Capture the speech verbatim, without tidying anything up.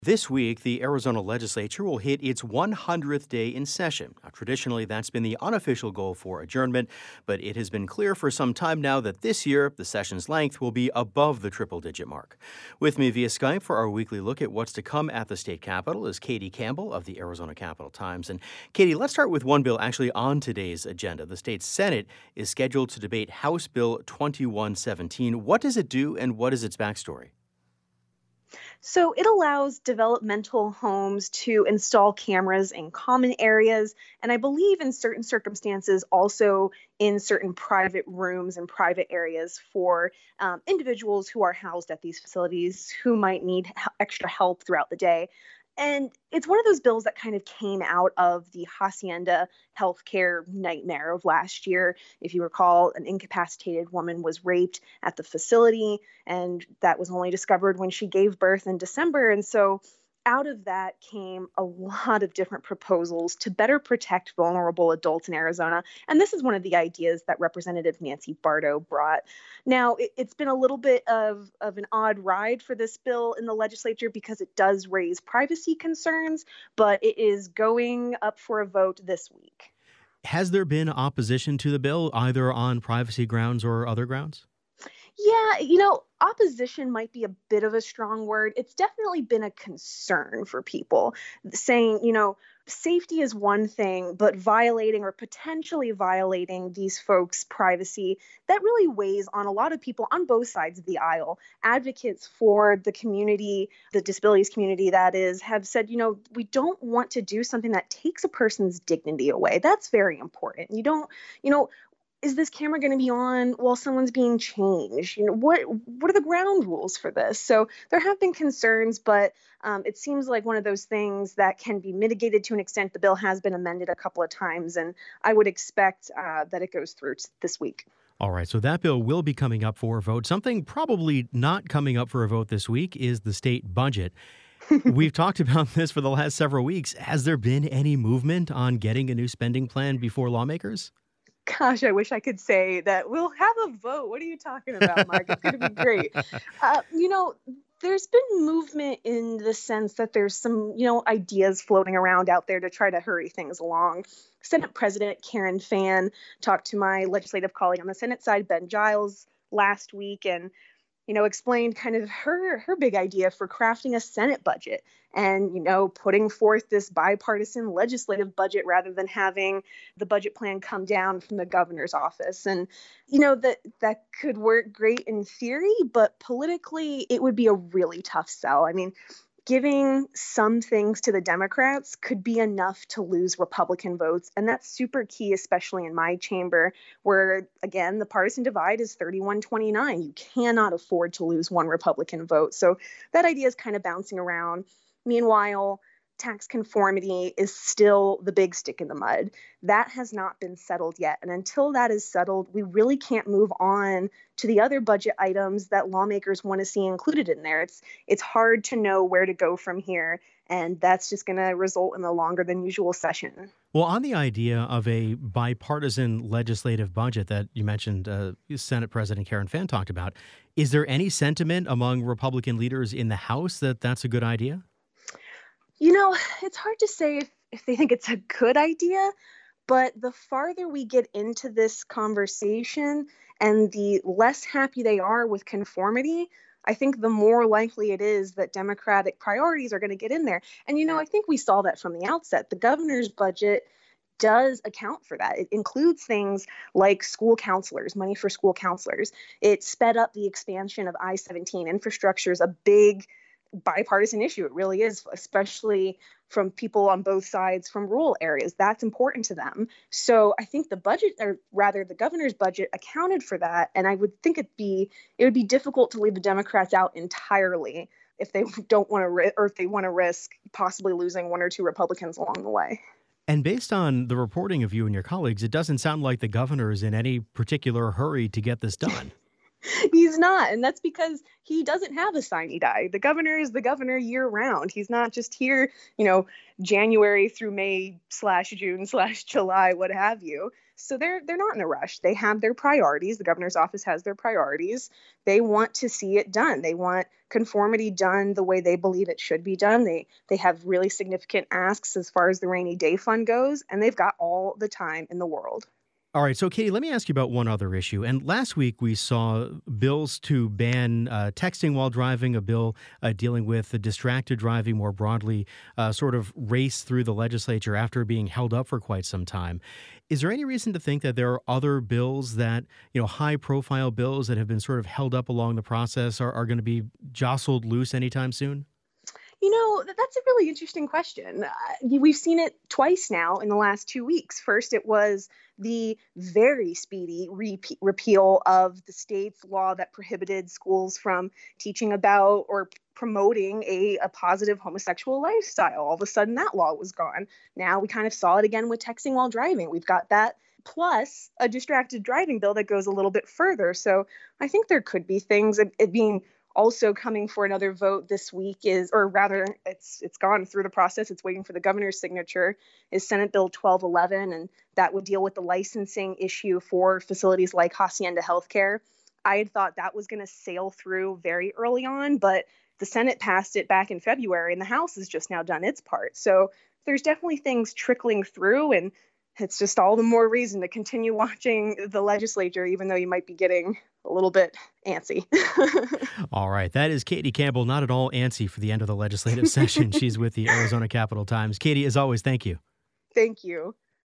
This week, the Arizona legislature will hit its one hundredth day in session. Now, traditionally, that's been the unofficial goal for adjournment, but it has been clear for some time now that this year, the session's length will be above the triple digit mark. With me via Skype for our weekly look at what's to come at the state capitol is Katie Campbell of the Arizona Capital Times. And Katie, let's start with one bill actually on today's agenda. The state Senate is scheduled to debate House Bill twenty-one seventeen. What does it do, and what is its backstory? So it allows developmental homes to install cameras in common areas, and I believe in certain circumstances also in certain private rooms and private areas for um, individuals who are housed at these facilities who might need h- extra help throughout the day. And it's one of those bills that kind of came out of the Hacienda healthcare nightmare of last year. If you recall, an incapacitated woman was raped at the facility, and that was only discovered when she gave birth in December. And so out of that came a lot of different proposals to better protect vulnerable adults in Arizona. And this is one of the ideas that Representative Nancy Barto brought. Now, it, it's been a little bit of, of an odd ride for this bill in the legislature because it does raise privacy concerns, but it is going up for a vote this week. Has there been opposition to the bill, either on privacy grounds or other grounds? Yeah, you know, opposition might be a bit of a strong word. It's definitely been a concern for people saying, you know, safety is one thing, but violating or potentially violating these folks' privacy, that really weighs on a lot of people on both sides of the aisle. Advocates for the community, the disabilities community, that is, have said, you know, we don't want to do something that takes a person's dignity away. That's very important. You don't, you know, is this camera going to be on while someone's being changed? You know, what what are the ground rules for this? So there have been concerns, but um, it seems like one of those things that can be mitigated to an extent. The bill has been amended a couple of times, and I would expect uh, that it goes through this week. All right, so that bill will be coming up for a vote. Something probably not coming up for a vote this week is the state budget. We've talked about this for the last several weeks. Has there been any movement on getting a new spending plan before lawmakers? Gosh, I wish I could say that we'll have a vote. What are you talking about, Mark? It's going to be great. Uh, you know, there's been movement in the sense that there's some, you know, ideas floating around out there to try to hurry things along. Senate President Karen Fann talked to my legislative colleague on the Senate side, Ben Giles, last week, and you know, explained kind of her her big idea for crafting a Senate budget and, you know, putting forth this bipartisan legislative budget rather than having the budget plan come down from the governor's office. And, you know, that that could work great in theory, but politically it would be a really tough sell. I mean, giving some things to the Democrats could be enough to lose Republican votes. And that's super key, especially in my chamber, where, again, the partisan divide is thirty-one twenty-nine. You cannot afford to lose one Republican vote. So that idea is kind of bouncing around. Meanwhile, tax conformity is still the big stick in the mud. That has not been settled yet. And until that is settled, we really can't move on to the other budget items that lawmakers want to see included in there. It's it's hard to know where to go from here. And that's just going to result in a longer than usual session. Well, on the idea of a bipartisan legislative budget that you mentioned, uh, Senate President Karen Fann talked about, is there any sentiment among Republican leaders in the House that that's a good idea? You know, it's hard to say if, if they think it's a good idea, but the farther we get into this conversation and the less happy they are with conformity, I think the more likely it is that Democratic priorities are going to get in there. And, you know, I think we saw that from the outset. The governor's budget does account for that. It includes things like school counselors, money for school counselors. It sped up the expansion of I seventeen. Infrastructure is a big bipartisan issue. It really is, especially from people on both sides from rural areas. That's important to them. So I think the budget, or rather the governor's budget, accounted for that. And I would think it'd be it would be difficult to leave the Democrats out entirely if they don't want to, ri- or if they want to risk possibly losing one or two Republicans along the way. And based on the reporting of you and your colleagues, it doesn't sound like the governor is in any particular hurry to get this done. He's not. And that's because he doesn't have a sine die. The governor is the governor year round. He's not just here, you know, January through May slash June slash July, what have you. So they're they're not in a rush. They have their priorities. The governor's office has their priorities. They want to see it done. They want conformity done the way they believe it should be done. They they have really significant asks as far as the rainy day fund goes, and they've got all the time in the world. All right, so Katie, let me ask you about one other issue. And last week we saw bills to ban uh, texting while driving, a bill uh, dealing with the distracted driving more broadly, uh, sort of race through the legislature after being held up for quite some time. Is there any reason to think that there are other bills that, you know, high-profile bills that have been sort of held up along the process are, are going to be jostled loose anytime soon? You know, that's a really interesting question. Uh, we've seen it twice now in the last two weeks. First, it was the very speedy repe- repeal of the state's law that prohibited schools from teaching about or promoting a, a positive homosexual lifestyle. All of a sudden, that law was gone. Now we kind of saw it again with texting while driving. We've got that plus a distracted driving bill that goes a little bit further. So I think there could be things, it, it being also coming for another vote this week is, or rather, it's it's gone through the process. It's waiting for the governor's signature, is Senate Bill twelve eleven, and that would deal with the licensing issue for facilities like Hacienda Healthcare. I had thought that was going to sail through very early on, but the Senate passed it back in February, and the House has just now done its part. So there's definitely things trickling through, and it's just all the more reason to continue watching the legislature, even though you might be getting a little bit antsy. All right. That is Katie Campbell, not at all antsy for the end of the legislative session. She's with the Arizona Capitol Times. Katie, as always, thank you. Thank you.